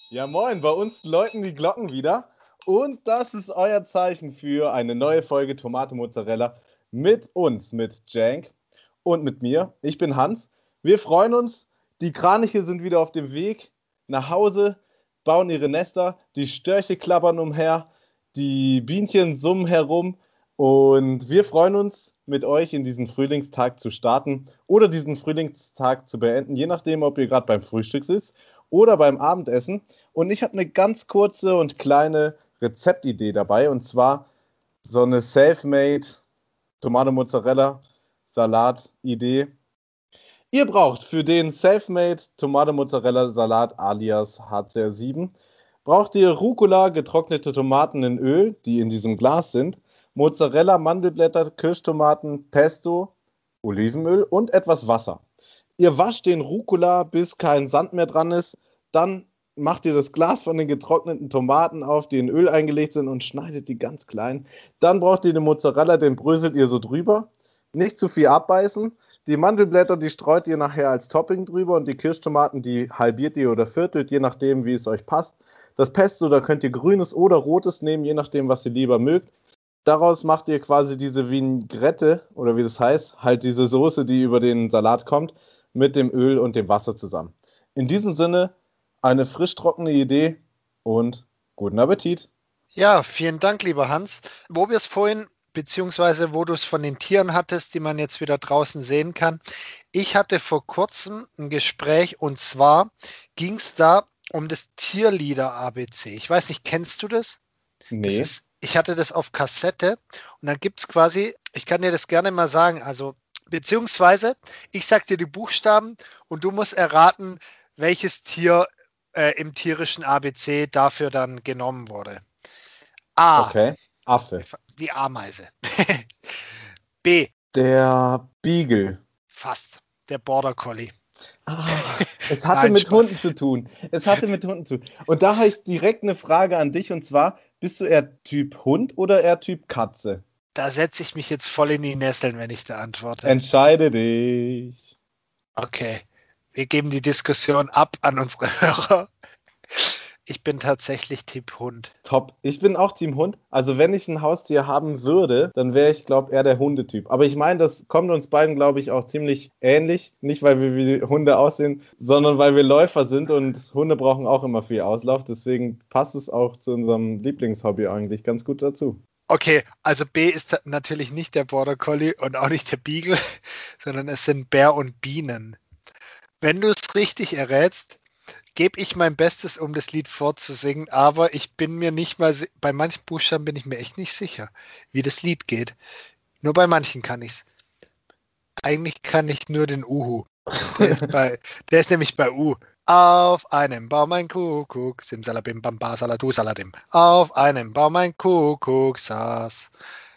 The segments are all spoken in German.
Ja, moin, bei uns läuten die Glocken wieder. Und das ist euer Zeichen für eine neue Folge Tomate Mozzarella mit uns, mit Jank und mit mir. Ich bin Hans. Wir freuen uns. Die Kraniche sind wieder auf dem Weg nach Hause, bauen ihre Nester. Die Störche klappern umher, die Bienchen summen herum. Und wir freuen uns, mit euch in diesen Frühlingstag zu starten oder diesen Frühlingstag zu beenden, je nachdem, ob ihr gerade beim Frühstück sitzt oder beim Abendessen. Und ich habe eine ganz kurze und kleine Rezeptidee dabei, und zwar so eine Selfmade Tomate Mozzarella Salat-Idee. Ihr braucht für den Selfmade Tomate Mozzarella Salat alias HCR7 braucht ihr Rucola, getrocknete Tomaten in Öl, die in diesem Glas sind, Mozzarella, Mandelblätter, Kirschtomaten, Pesto, Olivenöl und etwas Wasser. Ihr wascht den Rucola, bis kein Sand mehr dran ist. Dann macht ihr das Glas von den getrockneten Tomaten auf, die in Öl eingelegt sind, und schneidet die ganz klein. Dann braucht ihr den Mozzarella, den bröselt ihr so drüber. Nicht zu viel abbeißen. Die Mandelblätter, die streut ihr nachher als Topping drüber, und die Kirschtomaten, die halbiert ihr oder viertelt, je nachdem, wie es euch passt. Das Pesto, da könnt ihr grünes oder rotes nehmen, je nachdem, was ihr lieber mögt. Daraus macht ihr quasi diese Vinaigrette, oder wie das heißt, halt diese Soße, die über den Salat kommt, mit dem Öl und dem Wasser zusammen. In diesem Sinne, eine frisch trockene Idee und guten Appetit. Ja, vielen Dank, lieber Hans. Wo wir es vorhin, beziehungsweise wo du es von den Tieren hattest, die man jetzt wieder draußen sehen kann. Ich hatte vor kurzem ein Gespräch, und zwar ging es da um das Tierlieder-ABC. Ich weiß nicht, kennst du das? Nee. Ich hatte das auf Kassette, und dann gibt es quasi, ich kann dir das gerne mal sagen, also beziehungsweise ich sag dir die Buchstaben und du musst erraten, welches Tier im tierischen ABC dafür dann genommen wurde. A, Okay. Affe. die Ameise. B, Der Beagle. fast, der Border Collie. Ah, es hatte Nein, mit Spaß. Hunden zu tun. Es hatte mit Hunden zu tun. Und da habe ich direkt eine Frage an dich, und zwar, bist du eher Typ Hund oder eher Typ Katze? Da setze ich mich jetzt voll in die Nesseln, wenn ich da antworte. Entscheide dich. Okay, wir geben die Diskussion ab an unsere Hörer. Ich bin tatsächlich Typ Hund. Top. Ich bin auch Team Hund. Also wenn ich ein Haustier haben würde, dann wäre ich, glaube ich, eher der Hundetyp. Aber ich meine, das kommt uns beiden, glaube ich, auch ziemlich ähnlich. Nicht, weil wir wie Hunde aussehen, sondern weil wir Läufer sind, und Hunde brauchen auch immer viel Auslauf. Deswegen passt es auch zu unserem Lieblingshobby eigentlich ganz gut dazu. Okay, also B ist natürlich nicht der Border Collie und auch nicht der Beagle, sondern es sind Bär und Bienen. Wenn du es richtig errätst, gebe ich mein Bestes, um das Lied vorzusingen, aber ich bin mir nicht mal, bei manchen Buchstaben bin ich mir echt nicht sicher, wie das Lied geht. Nur bei manchen kann ich es. Eigentlich kann ich nur den Uhu. Der ist nämlich bei U. Auf einem Baum ein Kuckuck, simsalabim bam basaladu saladim. Auf einem Baum ein Kuckuck saß.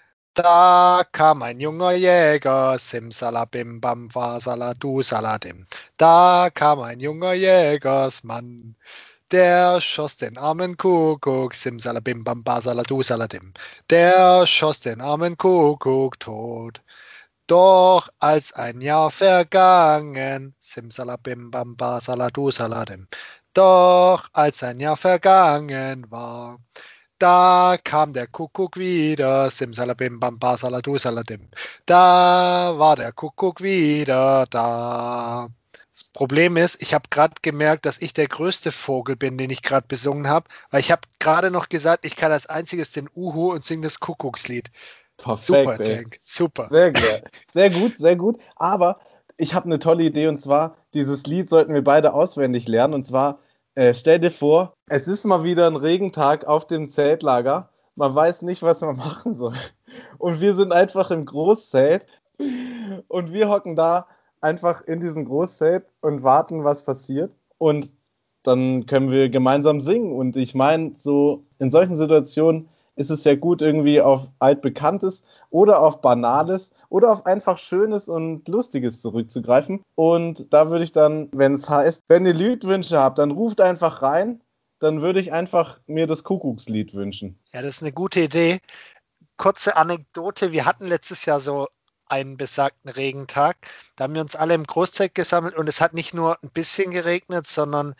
Da kam ein junger Jäger, simsalabim bam basaladu saladim. Da kam ein junger Jägersmann, der schoss den armen Kuckuck, simsalabim bam basaladu saladim. Der schoss den armen Kuckuck tot. Doch als ein Jahr vergangen, simsalabim bam basaladu saladim. Doch als ein Jahr vergangen war, da kam der Kuckuck wieder, simsalabim bam basaladu saladim. Da war der Kuckuck wieder da. Das Problem ist, ich habe gerade gemerkt, dass ich der größte Vogel bin, den ich gerade besungen habe, weil ich habe gerade noch gesagt, ich kann als einziges den Uhu und singe das Kuckuckslied. Super, Perfekt, ey. Cenk, super. Sehr gut. Sehr gut, sehr gut. Aber ich habe eine tolle Idee, und zwar, dieses Lied sollten wir beide auswendig lernen. Und zwar, stell dir vor, es ist mal wieder ein Regentag auf dem Zeltlager. Man weiß nicht, was man machen soll. Und wir sind einfach im Großzelt, und wir hocken da einfach in diesem Großzelt und warten, was passiert. Und dann können wir gemeinsam singen. Und ich meine, so in solchen Situationen ist es ja gut, irgendwie auf Altbekanntes oder auf Banales oder auf einfach Schönes und Lustiges zurückzugreifen. Und da würde ich dann, wenn es heißt, wenn ihr Liedwünsche habt, dann ruft einfach rein. Dann würde ich einfach mir das Kuckuckslied wünschen. Ja, das ist eine gute Idee. Kurze Anekdote, wir hatten letztes Jahr so einen besagten Regentag. Da haben wir uns alle im Großzelt gesammelt, und es hat nicht nur ein bisschen geregnet, sondern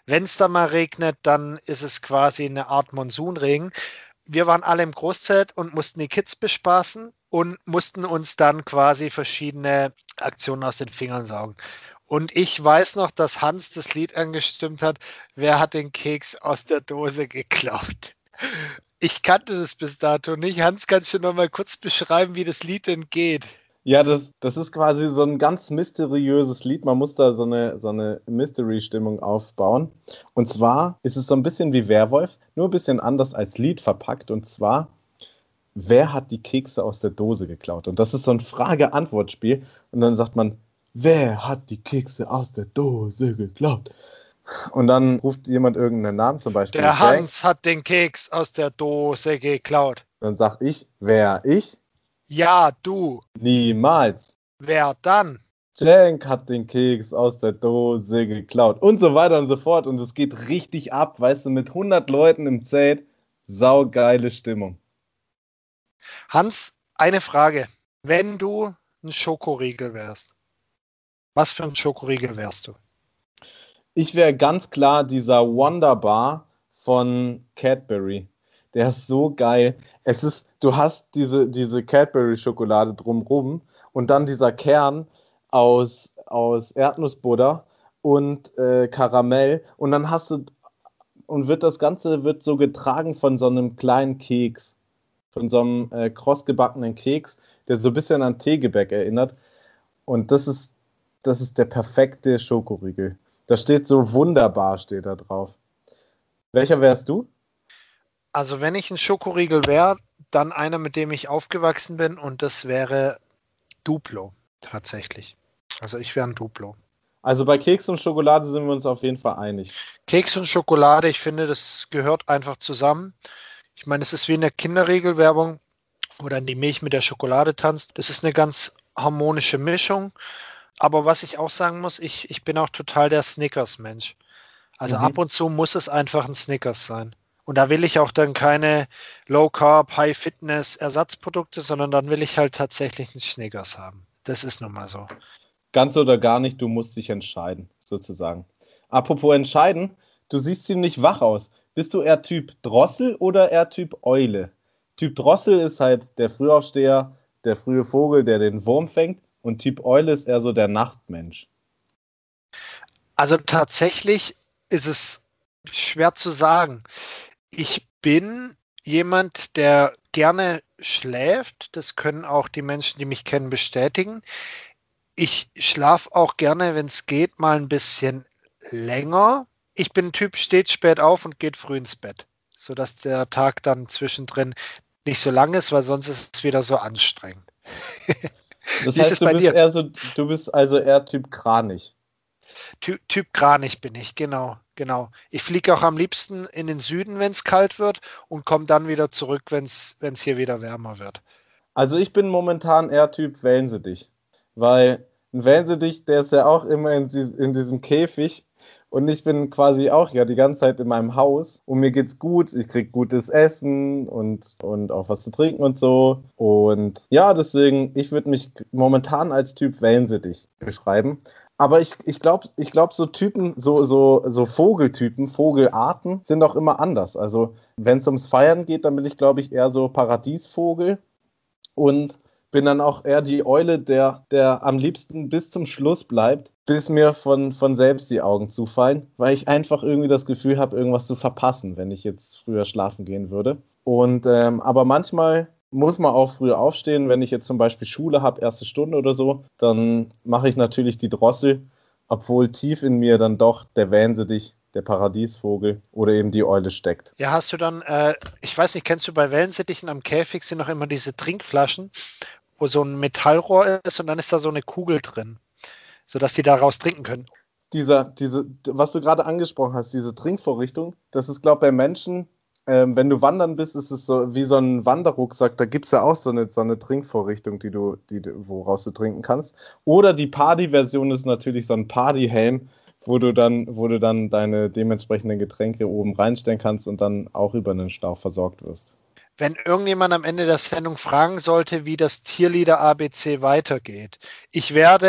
Wenn es da mal regnet, dann ist es quasi eine Art Monsunregen. Wir waren alle im Großzelt und mussten die Kids bespaßen und mussten uns dann quasi verschiedene Aktionen aus den Fingern saugen. Und ich weiß noch, dass Hans das Lied angestimmt hat, wer hat den Keks aus der Dose geklaut? Ich kannte das bis dato nicht. Hans, kannst du noch mal kurz beschreiben, wie das Lied denn geht? Ja, das ist quasi so ein ganz mysteriöses Lied. Man muss da so eine Mystery-Stimmung aufbauen. Und zwar ist es so ein bisschen wie Werwolf, nur ein bisschen anders als Lied verpackt. Und zwar, wer hat die Kekse aus der Dose geklaut? Und das ist so ein Frage-Antwort-Spiel. Und dann sagt man, wer hat die Kekse aus der Dose geklaut? Und dann ruft jemand irgendeinen Namen, zum Beispiel Der Jack. Hans hat den Keks aus der Dose geklaut. Dann sag ich, wer ich? Ja, du. Niemals. Wer dann? Cenk hat den Keks aus der Dose geklaut und so weiter und so fort. Und es geht richtig ab, weißt du, mit 100 Leuten im Zelt. Saugeile Stimmung. Hans, eine Frage. Wenn du ein Schokoriegel wärst, was für ein Schokoriegel wärst du? Ich wäre ganz klar dieser Wonderbar von Cadbury. Der ist so geil. Du hast diese Cadbury-Schokolade drumrum und dann dieser Kern aus Erdnussbutter und Karamell. Und dann das Ganze wird so getragen von so einem kleinen Keks. Von so einem krossgebackenen Keks, der so ein bisschen an Teegebäck erinnert. Und das ist der perfekte Schokoriegel. Da steht so wunderbar, steht da drauf. Welcher wärst du? Also wenn ich ein Schokoriegel wäre, dann einer, mit dem ich aufgewachsen bin und das wäre Duplo tatsächlich. Also ich wäre ein Duplo. Also bei Keks und Schokolade sind wir uns auf jeden Fall einig. Keks und Schokolade, ich finde, das gehört einfach zusammen. Ich meine, es ist wie in der Kinderriegelwerbung, wo dann die Milch mit der Schokolade tanzt. Das ist eine ganz harmonische Mischung. Aber was ich auch sagen muss, ich bin auch total der Snickers-Mensch. Also ab und zu muss es einfach ein Snickers sein. Und da will ich auch dann keine Low-Carb, High-Fitness-Ersatzprodukte, sondern dann will ich halt tatsächlich einen Snickers haben. Das ist nun mal so. Ganz oder gar nicht, du musst dich entscheiden, sozusagen. Apropos entscheiden, du siehst ziemlich wach aus. Bist du eher Typ Drossel oder eher Typ Eule? Typ Drossel ist halt der Frühaufsteher, der frühe Vogel, der den Wurm fängt. Und Typ Eule ist eher so der Nachtmensch. Also tatsächlich ist es schwer zu sagen. Ich bin jemand, der gerne schläft. Das können auch die Menschen, die mich kennen, bestätigen. Ich schlafe auch gerne, wenn es geht, mal ein bisschen länger. Ich bin ein Typ, steht spät auf und geht früh ins Bett, sodass der Tag dann zwischendrin nicht so lang ist, weil sonst ist es wieder so anstrengend. Das Wie ist heißt, es bei dir? du bist also eher Typ Kranich. Typ Kranich bin ich, genau. Ich fliege auch am liebsten in den Süden, wenn es kalt wird und komme dann wieder zurück, wenn es hier wieder wärmer wird. Also ich bin momentan eher Typ Wellensittich, weil ein Wellensittich, der ist ja auch immer in diesem Käfig und ich bin quasi auch ja die ganze Zeit in meinem Haus und mir geht's gut, ich krieg gutes Essen und auch was zu trinken und so und ja, deswegen, ich würde mich momentan als Typ Wellensittich beschreiben. Aber ich glaub, so Typen, so Vogeltypen, Vogelarten sind auch immer anders. Also, wenn es ums Feiern geht, dann bin ich, glaube ich, eher so Paradiesvogel und bin dann auch eher die Eule, der am liebsten bis zum Schluss bleibt, bis mir von selbst die Augen zufallen, weil ich einfach irgendwie das Gefühl habe, irgendwas zu verpassen, wenn ich jetzt früher schlafen gehen würde. Und aber manchmal muss man auch früh aufstehen, wenn ich jetzt zum Beispiel Schule habe, erste Stunde oder so, dann mache ich natürlich die Drossel, obwohl tief in mir dann doch der Wellensittich, der Paradiesvogel oder eben die Eule steckt. Ja, hast du dann, ich weiß nicht, kennst du bei Wellensittichen am Käfig sind noch immer diese Trinkflaschen, wo so ein Metallrohr ist und dann ist da so eine Kugel drin, sodass die daraus trinken können. Was du gerade angesprochen hast, diese Trinkvorrichtung, das ist, glaube ich, bei Menschen, wenn du wandern bist, ist es so wie so ein Wanderrucksack. Da gibt es ja auch so eine Trinkvorrichtung, woraus du trinken kannst. Oder die Party-Version ist natürlich so ein Partyhelm, wo du dann deine dementsprechenden Getränke oben reinstellen kannst und dann auch über einen Schlauch versorgt wirst. Wenn irgendjemand am Ende der Sendung fragen sollte, wie das Tierlieder ABC weitergeht, ich werde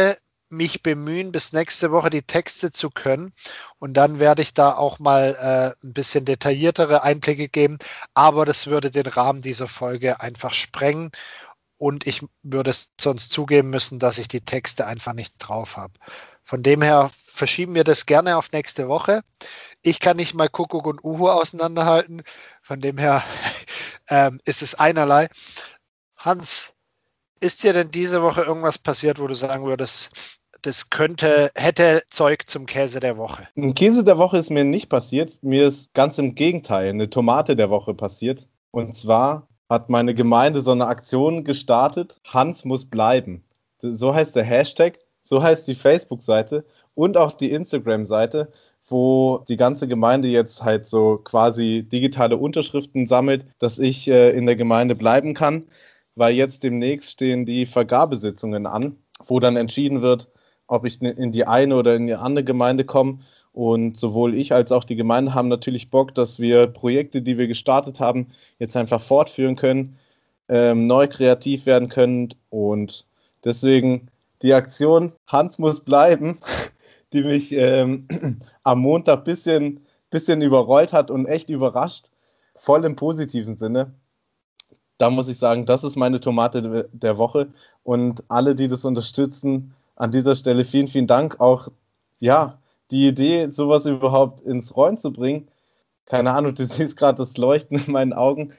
mich bemühen, bis nächste Woche die Texte zu können. Und dann werde ich da auch mal ein bisschen detailliertere Einblicke geben. Aber das würde den Rahmen dieser Folge einfach sprengen. Und ich würde es sonst zugeben müssen, dass ich die Texte einfach nicht drauf habe. Von dem her verschieben wir das gerne auf nächste Woche. Ich kann nicht mal Kuckuck und Uhu auseinanderhalten. Von dem her ist es einerlei. Hans, ist dir denn diese Woche irgendwas passiert, wo du sagen würdest, das hätte Zeug zum Käse der Woche? Ein Käse der Woche ist mir nicht passiert. Mir ist ganz im Gegenteil eine Tomate der Woche passiert. Und zwar hat meine Gemeinde so eine Aktion gestartet. Hans muss bleiben. So heißt der Hashtag, so heißt die Facebook-Seite und auch die Instagram-Seite, wo die ganze Gemeinde jetzt halt so quasi digitale Unterschriften sammelt, dass ich in der Gemeinde bleiben kann, weil jetzt demnächst stehen die Vergabesitzungen an, wo dann entschieden wird, ob ich in die eine oder in die andere Gemeinde komme. Und sowohl ich als auch die Gemeinde haben natürlich Bock, dass wir Projekte, die wir gestartet haben, jetzt einfach fortführen können, neu kreativ werden können. Und deswegen die Aktion Hans muss bleiben, die mich am Montag bisschen überrollt hat und echt überrascht, voll im positiven Sinne. Da muss ich sagen, das ist meine Tomate der Woche. Und alle, die das unterstützen, an dieser Stelle vielen, vielen Dank. Auch, ja, die Idee, sowas überhaupt ins Rollen zu bringen. Keine Ahnung, du siehst gerade das Leuchten in meinen Augen.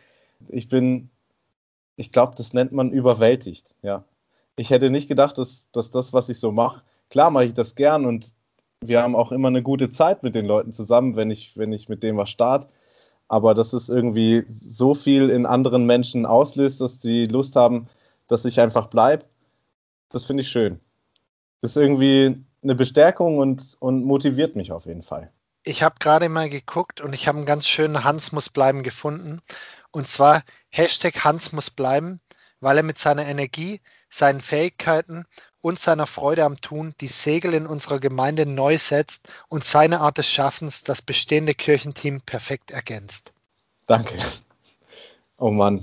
Ich glaube, das nennt man überwältigt, ja. Ich hätte nicht gedacht, dass das, was ich so mache, klar mache ich das gern und wir haben auch immer eine gute Zeit mit den Leuten zusammen, wenn ich mit denen was starte. Aber dass es irgendwie so viel in anderen Menschen auslöst, dass sie Lust haben, dass ich einfach bleibe, das finde ich schön. Das ist irgendwie eine Bestärkung und motiviert mich auf jeden Fall. Ich habe gerade mal geguckt und ich habe einen ganz schönen Hans muss bleiben gefunden. Und zwar Hashtag Hans muss bleiben, weil er mit seiner Energie, seinen Fähigkeiten und seiner Freude am Tun die Segel in unserer Gemeinde neu setzt und seine Art des Schaffens das bestehende Kirchenteam perfekt ergänzt. Danke. Oh Mann.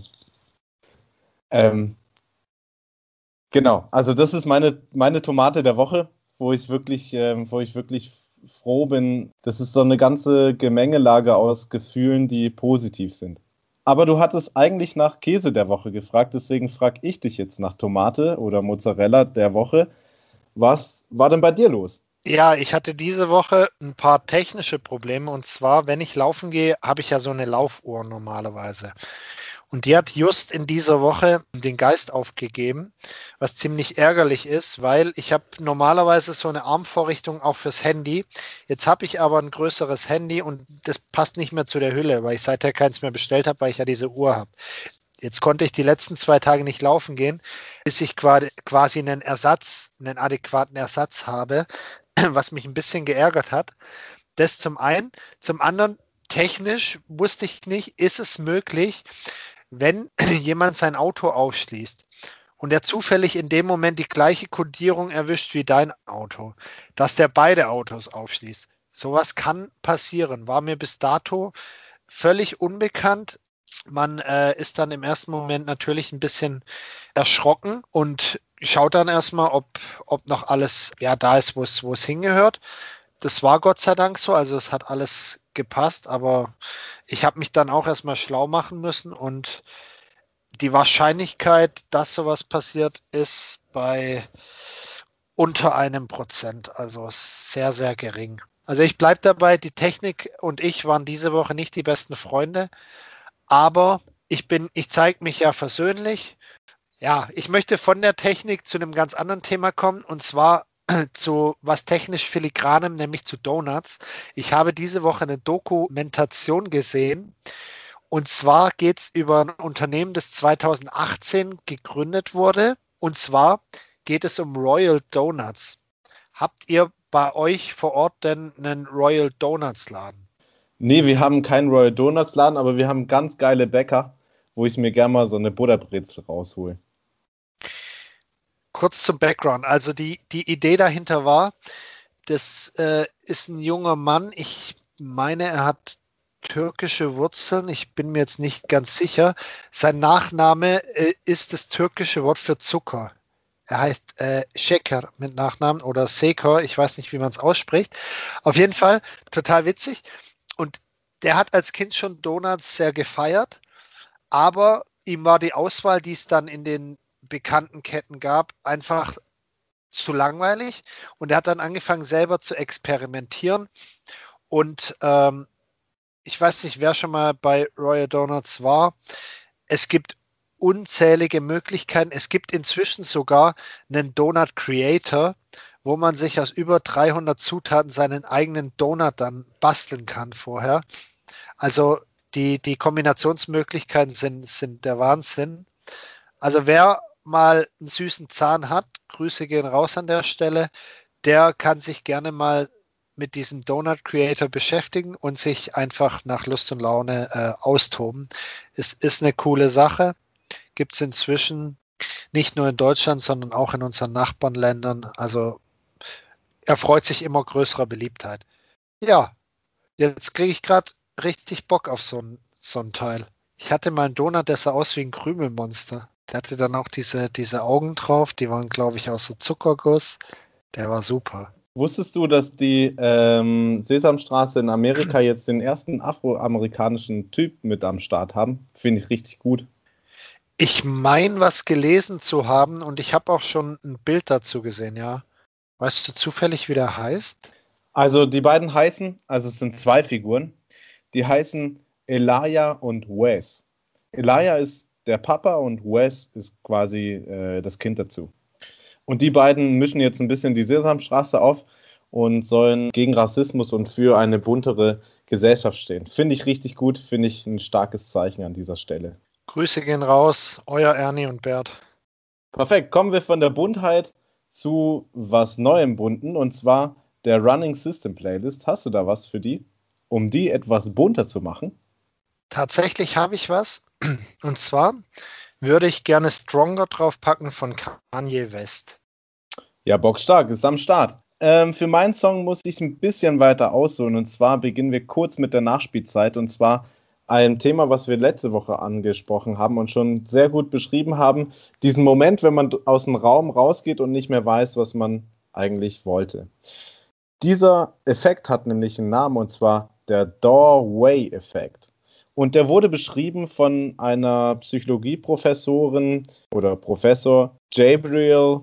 Genau, also das ist meine Tomate der Woche, wo ich wirklich froh bin. Das ist so eine ganze Gemengelage aus Gefühlen, die positiv sind. Aber du hattest eigentlich nach Käse der Woche gefragt, deswegen frage ich dich jetzt nach Tomate oder Mozzarella der Woche. Was war denn bei dir los? Ja, ich hatte diese Woche ein paar technische Probleme und zwar, wenn ich laufen gehe, habe ich ja so eine Laufuhr normalerweise. Und die hat just in dieser Woche den Geist aufgegeben, was ziemlich ärgerlich ist, weil ich habe normalerweise so eine Armvorrichtung auch fürs Handy. Jetzt habe ich aber ein größeres Handy und das passt nicht mehr zu der Hülle, weil ich seither keins mehr bestellt habe, weil ich ja diese Uhr habe. Jetzt konnte ich die letzten 2 Tage nicht laufen gehen, bis ich quasi einen adäquaten Ersatz habe, was mich ein bisschen geärgert hat. Das zum einen. Zum anderen, technisch wusste ich nicht, ist es möglich, wenn jemand sein Auto ausschließt und er zufällig in dem Moment die gleiche Kodierung erwischt wie dein Auto, dass der beide Autos aufschließt. Sowas kann passieren, war mir bis dato völlig unbekannt. Man ist dann im ersten Moment natürlich ein bisschen erschrocken und schaut dann erstmal, ob noch alles ja, da ist, wo es hingehört. Das war Gott sei Dank so, also es hat alles gepasst, aber ich habe mich dann auch erstmal schlau machen müssen und die Wahrscheinlichkeit, dass sowas passiert, ist bei unter 1%, also sehr, sehr gering. Also ich bleibe dabei, die Technik und ich waren diese Woche nicht die besten Freunde, aber ich zeige mich ja versöhnlich. Ja, ich möchte von der Technik zu einem ganz anderen Thema kommen und zwar zu was technisch filigranem, nämlich zu Donuts. Ich habe diese Woche eine Dokumentation gesehen und zwar geht es über ein Unternehmen, das 2018 gegründet wurde. Und zwar geht es um Royal Donuts. Habt ihr bei euch vor Ort denn einen Royal Donuts Laden? Nee, wir haben keinen Royal Donuts Laden, aber wir haben ganz geile Bäcker, wo ich mir gerne mal so eine Butterbrezel raushole. Kurz zum Background. Also die Idee dahinter war, das ist ein junger Mann. Ich meine, er hat türkische Wurzeln. Ich bin mir jetzt nicht ganz sicher. Sein Nachname ist das türkische Wort für Zucker. Er heißt Shekhar mit Nachnamen oder Sekor, ich weiß nicht, wie man es ausspricht. Auf jeden Fall total witzig. Und der hat als Kind schon Donuts sehr gefeiert, aber ihm war die Auswahl, die es dann in den bekannten Ketten gab, einfach zu langweilig. Und er hat dann angefangen, selber zu experimentieren. Und ich weiß nicht, wer schon mal bei Royal Donuts war. Es gibt unzählige Möglichkeiten. Es gibt inzwischen sogar einen Donut Creator, wo man sich aus über 300 Zutaten seinen eigenen Donut dann basteln kann vorher. Also die Kombinationsmöglichkeiten sind der Wahnsinn. Also wer mal einen süßen Zahn hat, Grüße gehen raus an der Stelle, der kann sich gerne mal mit diesem Donut Creator beschäftigen und sich einfach nach Lust und Laune austoben. Es ist eine coole Sache. Gibt es inzwischen nicht nur in Deutschland, sondern auch in unseren Nachbarländern. Also er freut sich immer größerer Beliebtheit. Ja, jetzt kriege ich gerade richtig Bock auf so ein Teil. Ich hatte mal einen Donut, der sah aus wie ein Krümelmonster. Der hatte dann auch diese Augen drauf, die waren, glaube ich, aus so Zuckerguss. Der war super. Wusstest du, dass die Sesamstraße in Amerika jetzt den ersten afroamerikanischen Typ mit am Start haben? Finde ich richtig gut. Ich meine, was gelesen zu haben und ich habe auch schon ein Bild dazu gesehen, ja. Weißt du zufällig, wie der heißt? Also die beiden heißen, also es sind zwei Figuren, die heißen Elijah und Wes. Elijah ist der Papa und Wes ist quasi das Kind dazu. Und die beiden mischen jetzt ein bisschen die Sesamstraße auf und sollen gegen Rassismus und für eine buntere Gesellschaft stehen. Finde ich richtig gut, finde ich ein starkes Zeichen an dieser Stelle. Grüße gehen raus, euer Ernie und Bert. Perfekt, kommen wir von der Buntheit zu was Neuem Bunten und zwar der Running System Playlist. Hast du da was für die, um die etwas bunter zu machen? Tatsächlich habe ich was. Und zwar würde ich gerne Stronger draufpacken von Kanye West. Ja, bockstark, ist am Start. Für meinen Song muss ich ein bisschen weiter ausholen und zwar beginnen wir kurz mit der Nachspielzeit und zwar ein Thema, was wir letzte Woche angesprochen haben und schon sehr gut beschrieben haben. Diesen Moment, wenn man aus dem Raum rausgeht und nicht mehr weiß, was man eigentlich wollte. Dieser Effekt hat nämlich einen Namen und zwar der Doorway-Effekt. Und der wurde beschrieben von einer Psychologieprofessorin oder Professor Gabriel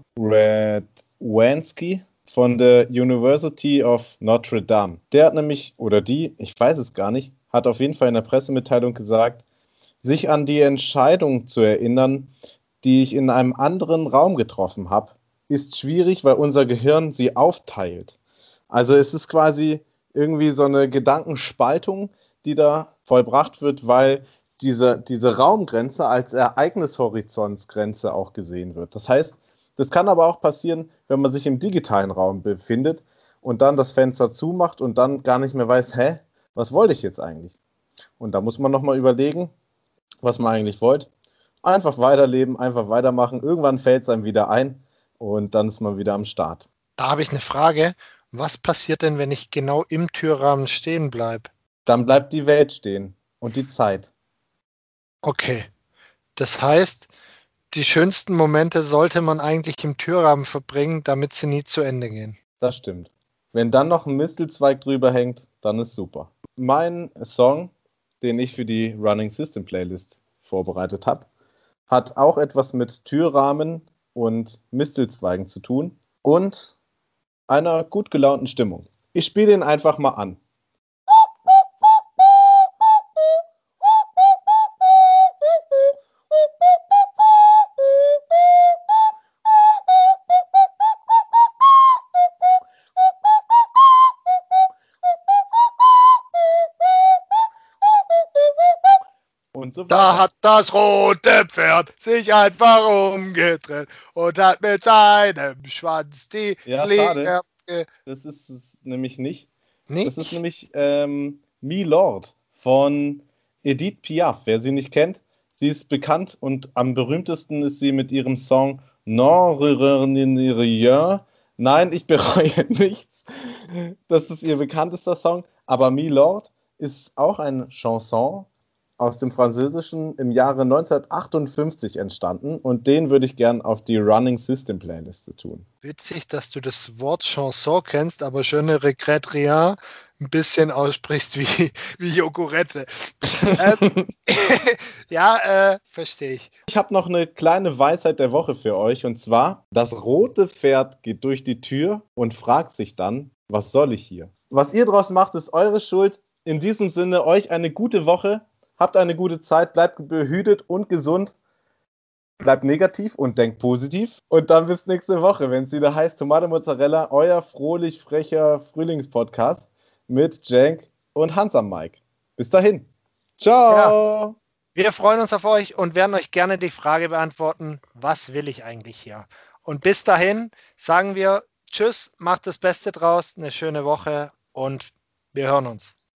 Radwanski von der University of Notre Dame. Der hat nämlich, oder die, ich weiß es gar nicht, hat auf jeden Fall in der Pressemitteilung gesagt, sich an die Entscheidung zu erinnern, die ich in einem anderen Raum getroffen habe, ist schwierig, weil unser Gehirn sie aufteilt. Also es ist quasi irgendwie so eine Gedankenspaltung, die da vollbracht wird, weil diese Raumgrenze als Ereignishorizontsgrenze auch gesehen wird. Das heißt, das kann aber auch passieren, wenn man sich im digitalen Raum befindet und dann das Fenster zumacht und dann gar nicht mehr weiß, hä, was wollte ich jetzt eigentlich? Und da muss man nochmal überlegen, was man eigentlich wollte. Einfach weiterleben, einfach weitermachen. Irgendwann fällt es einem wieder ein und dann ist man wieder am Start. Da habe ich eine Frage. Was passiert denn, wenn ich genau im Türrahmen stehen bleibe? Dann bleibt die Welt stehen und die Zeit. Okay, das heißt, die schönsten Momente sollte man eigentlich im Türrahmen verbringen, damit sie nie zu Ende gehen. Das stimmt. Wenn dann noch ein Mistelzweig drüber hängt, dann ist super. Mein Song, den ich für die Running System Playlist vorbereitet habe, hat auch etwas mit Türrahmen und Mistelzweigen zu tun und einer gut gelaunten Stimmung. Ich spiele ihn einfach mal an. Und so Da weiter. hat das rote Pferd sich einfach umgedreht und hat mit seinem Schwanz die Ja, schade. Fliege. Das ist es nämlich nicht. Das ist Nicht? nämlich Milord von Edith Piaf. Wer sie nicht kennt, sie ist bekannt und am berühmtesten ist sie mit ihrem Song Non, rien. Nein, ich bereue nichts. Das ist ihr bekanntester Song. Aber Milord ist auch eine Chanson aus dem Französischen im Jahre 1958 entstanden und den würde ich gern auf die Running System Playliste tun. Witzig, dass du das Wort Chanson kennst, aber Je ne regrette rien ein bisschen aussprichst wie Jogurette. Ja, verstehe ich. Ich habe noch eine kleine Weisheit der Woche für euch und zwar: Das rote Pferd geht durch die Tür und fragt sich dann, was soll ich hier? Was ihr draus macht, ist eure Schuld. In diesem Sinne, euch eine gute Woche, habt eine gute Zeit, bleibt behütet und gesund, bleibt negativ und denkt positiv und dann bis nächste Woche, wenn es wieder heißt Tomate Mozzarella, euer fröhlich frecher Frühlingspodcast mit Cenk und Hans am Mic. Bis dahin. Ciao! Ja. Wir freuen uns auf euch und werden euch gerne die Frage beantworten, was will ich eigentlich hier? Und bis dahin sagen wir Tschüss, macht das Beste draus, eine schöne Woche und wir hören uns.